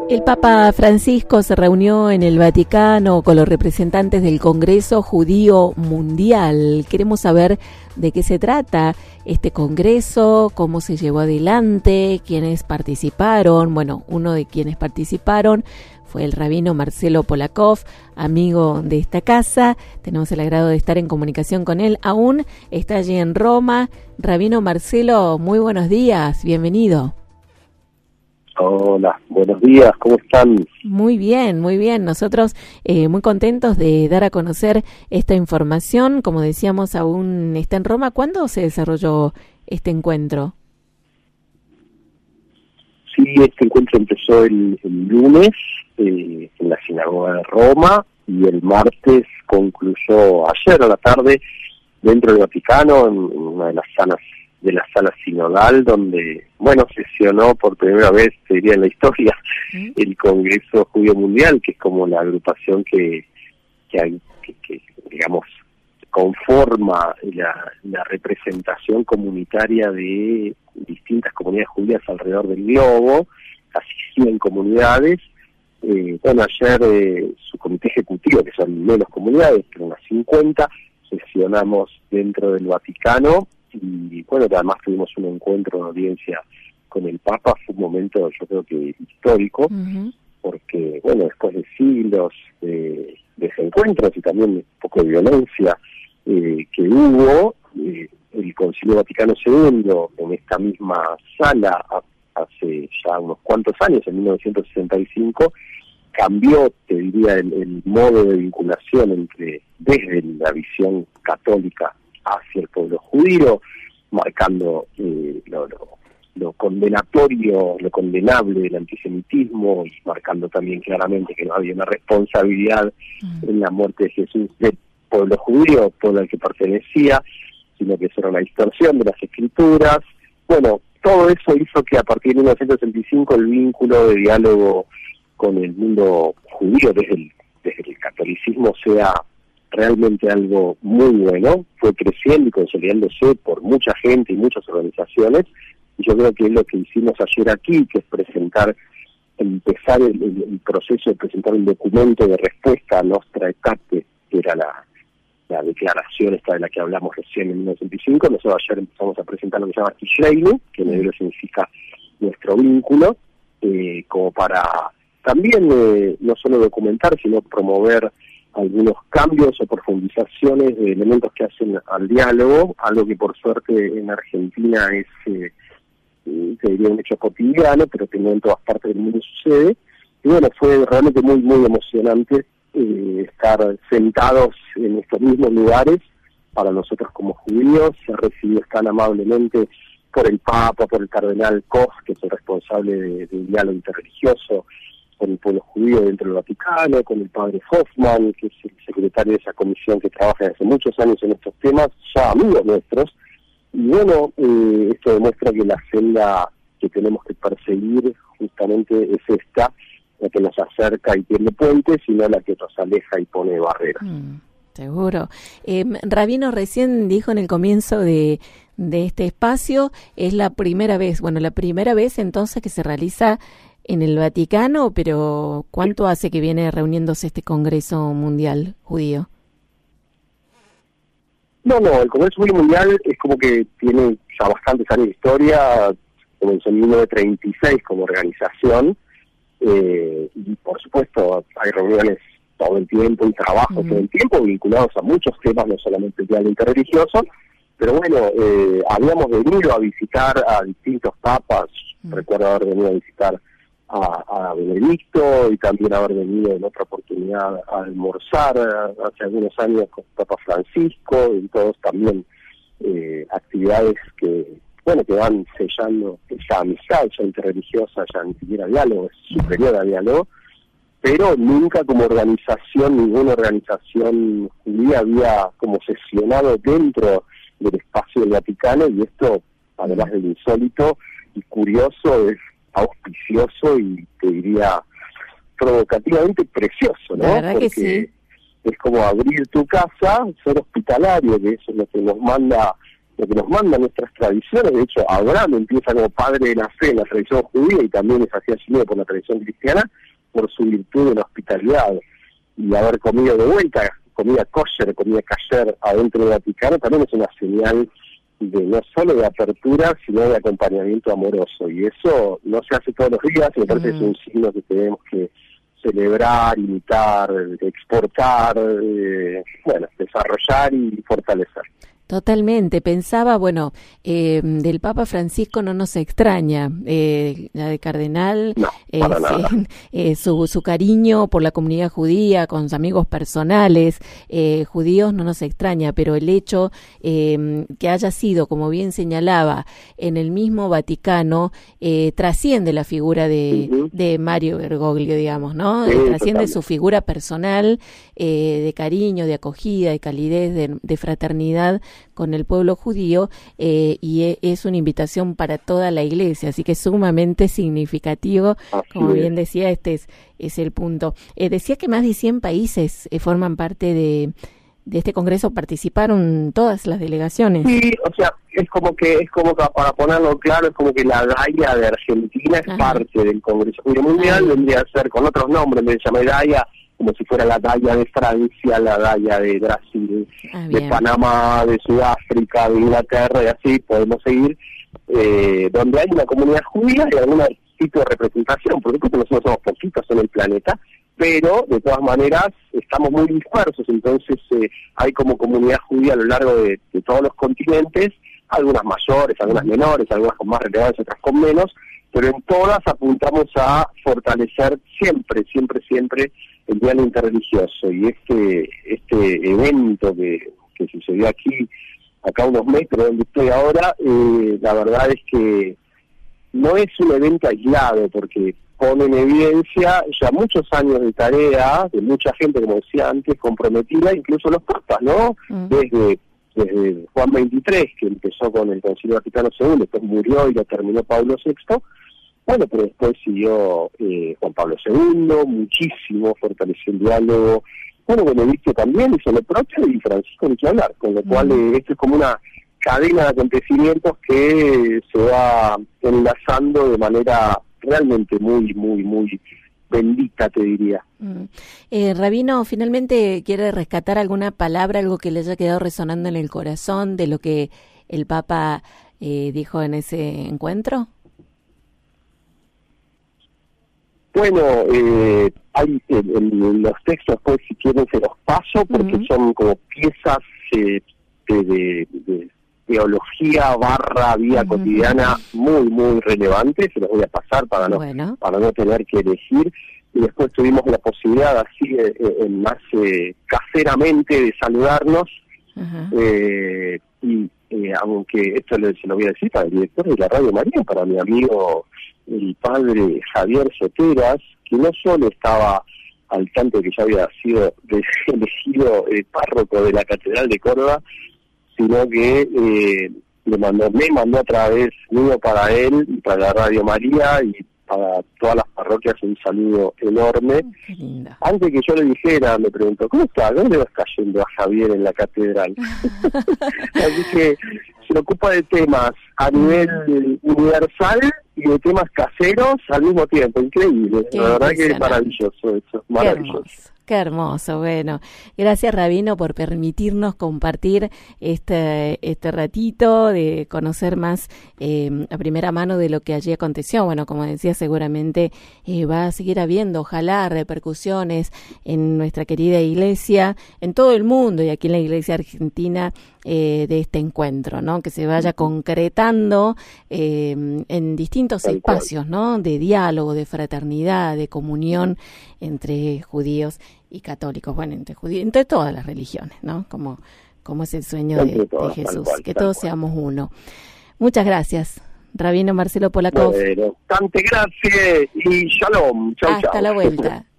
El Papa Francisco se reunió en el Vaticano con los representantes del Congreso Judío Mundial. Queremos saber de qué se trata este congreso, cómo se llevó adelante, quiénes participaron. Bueno, uno de quienes participaron fue el rabino Marcelo Polakov, amigo de esta casa. Tenemos el agrado de estar en comunicación con él. Aún está allí en Roma. Rabino Marcelo, muy buenos días, bienvenido. Hola, buenos días, ¿cómo están? Muy bien, muy bien. Nosotros muy contentos de dar a conocer esta información. Como decíamos, aún está en Roma. ¿Cuándo se desarrolló este encuentro? Sí, este encuentro empezó el lunes en la sinagoga de Roma y el martes concluyó ayer a la tarde dentro del Vaticano, en una de las salas sinodal, donde, sesionó por primera vez, te diría, en la historia, el Congreso Judío Mundial, que es como la agrupación que digamos, conforma la representación comunitaria de distintas comunidades judías alrededor del globo, casi 100 comunidades. Ayer su comité ejecutivo, que son menos comunidades, pero unas 50, sesionamos dentro del Vaticano. Y además tuvimos un encuentro de audiencia con el Papa. Fue un momento, yo creo que histórico, porque después de siglos de desencuentros y también un poco de violencia que hubo, el Concilio Vaticano II en esta misma sala hace ya unos cuantos años, en 1965, cambió, te diría, el modo de vinculación desde la visión católica hacia el pueblo judío, marcando lo condenatorio, lo condenable del antisemitismo, y marcando también claramente que no había una responsabilidad en la muerte de Jesús del pueblo judío, pueblo al que pertenecía, sino que eso era una distorsión de las escrituras. Todo eso hizo que a partir de 1965 el vínculo de diálogo con el mundo judío desde el catolicismo sea realmente algo muy bueno. Fue creciendo y consolidándose por mucha gente y muchas organizaciones, y yo creo que es lo que hicimos ayer aquí, que es empezar el proceso de presentar un documento de respuesta a Nostra Aetate, que era la declaración esta de la que hablamos recién en 1965. Nosotros ayer empezamos a presentar lo que se llama Tishreinu, que en hebreo significa nuestro vínculo, como para también no solo documentar, sino promover algunos cambios o profundizaciones de elementos que hacen al diálogo, algo que por suerte en Argentina es, te diría, un hecho cotidiano, pero que no en todas partes del mundo sucede. Y fue realmente muy, muy emocionante estar sentados en estos mismos lugares. Para nosotros como judíos, se ha recibido tan amablemente por el Papa, por el cardenal Koch, que es el responsable del diálogo interreligioso con el pueblo judío dentro del Vaticano, con el padre Hoffman, que es el secretario de esa comisión que trabaja desde hace muchos años en estos temas, ya amigos nuestros. Y esto demuestra que la senda que tenemos que perseguir justamente es esta, la que nos acerca y tiene puentes, y no la que nos aleja y pone barreras. Seguro. Rabino recién dijo en el comienzo de este espacio, es la primera vez entonces que se realiza en el Vaticano, pero ¿cuánto hace que viene reuniéndose este Congreso Mundial Judío? El Congreso Judío Mundial es como que tiene ya bastantes años de historia. Comenzó en 1936 como organización, y por supuesto hay reuniones todo el tiempo y trabajo todo el tiempo vinculados a muchos temas, no solamente el diálogo interreligioso, pero habíamos venido a visitar a distintos papas. Recuerdo haber venido a visitar a Benedicto, y también haber venido en otra oportunidad a almorzar hace algunos años con Papa Francisco, y todos también actividades que van sellando esa amistad ya interreligiosa, ya ni siquiera diálogo, es superior a diálogo, pero nunca como organización, ninguna organización judía había como sesionado dentro del espacio del Vaticano, y esto, además de insólito y curioso, es auspicioso y te diría provocativamente precioso, ¿no? La verdad porque que sí. Es como abrir tu casa, ser hospitalario, que eso es lo que nos manda lo que nos mandan nuestras tradiciones. De hecho, Abraham empieza como padre de la fe en la tradición judía y también es así asumido por la tradición cristiana por su virtud de la hospitalidad. Y haber comido de vuelta, comida kosher, comida kasher adentro del Vaticano también es una señal de no solo de apertura, sino de acompañamiento amoroso. Y eso no se hace todos los días, y me parece que es un signo que tenemos que celebrar, imitar, exportar, desarrollar y fortalecer. Totalmente. Pensaba, del Papa Francisco no nos extraña, la de Cardenal, no, para nada. Su cariño por la comunidad judía, con sus amigos personales judíos no nos extraña, pero el hecho que haya sido, como bien señalaba, en el mismo Vaticano, trasciende la figura de Mario Bergoglio, digamos, ¿no? Sí, trasciende totalmente. su figura personal, de cariño, de acogida, de calidez, de fraternidad con el pueblo judío, y es una invitación para toda la Iglesia, así que es sumamente significativo. Así como es. bien decía, es el punto. Decía que más de 100 países forman parte de este congreso, participaron todas las delegaciones. Sí, o sea, es como que para ponerlo claro, es como que la DAIA de Argentina es parte del Congreso Judío Mundial, vendría a ser con otros nombres, en vez de llamar DAIA, como si fuera la DAIA de Francia, la DAIA de Brasil, de Panamá, de Sudáfrica, de Inglaterra, y así podemos seguir, donde hay una comunidad judía y algún tipo de representación, porque nosotros somos poquitos en el planeta, pero de todas maneras estamos muy dispersos, entonces hay como comunidad judía a lo largo de todos los continentes, algunas mayores, algunas menores, algunas con más relevancia, otras con menos, pero en todas apuntamos a fortalecer siempre el diálogo interreligioso, y este evento que sucedió aquí, acá a unos metros donde estoy ahora, la verdad es que no es un evento aislado, porque pone en evidencia ya muchos años de tarea de mucha gente, como decía antes, comprometida, incluso los papas, ¿no? Desde Juan XXIII, que empezó con el Concilio Vaticano II, después murió y lo terminó Pablo VI, pero después siguió Juan Pablo II, muchísimo, fortaleció el diálogo, Benedicto también hizo lo propio, y Francisco ni que hablar, con lo cual esto es como una cadena de acontecimientos que se va enlazando de manera realmente muy, muy, muy bendita, te diría. Rabino, finalmente, ¿quiere rescatar alguna palabra, algo que le haya quedado resonando en el corazón de lo que el Papa dijo en ese encuentro? Bueno, hay los textos, pues, si quieren se los paso, porque son como piezas de teología / vida cotidiana muy, muy relevantes. Se los voy a pasar para no tener que elegir. Y después tuvimos la posibilidad, así más caseramente, de saludarnos. Aunque esto se lo voy a decir para el director de la Radio María, para mi amigo el padre Javier Soteras, que no solo estaba al tanto de que ya había sido elegido párroco de la Catedral de Córdoba, sino que me mandó a través mío para él y para la Radio María y para todas las parroquias un saludo enorme. Antes que yo le dijera, me preguntó, ¿cómo está? ¿Dónde vas cayendo a Javier en la catedral? Así que se ocupa de temas a nivel universal y de temas caseros al mismo tiempo. Increíble. La verdad que es maravilloso eso, maravilloso. Qué hermoso. Bueno, gracias, Rabino, por permitirnos compartir este ratito, de conocer más a primera mano de lo que allí aconteció. Bueno, como decía, seguramente va a seguir habiendo, ojalá, repercusiones en nuestra querida iglesia, en todo el mundo y aquí en la iglesia argentina, de este encuentro, ¿no? Que se vaya concretando en distintos espacios, ¿no? De diálogo, de fraternidad, de comunión entre judíos y católicos, bueno, entre todas las religiones, ¿no? Como es el sueño de Jesús, que todos seamos uno. Muchas gracias, Rabino Marcelo Polakov. Bueno, tante gracias y shalom. Chau, Hasta chau. la vuelta.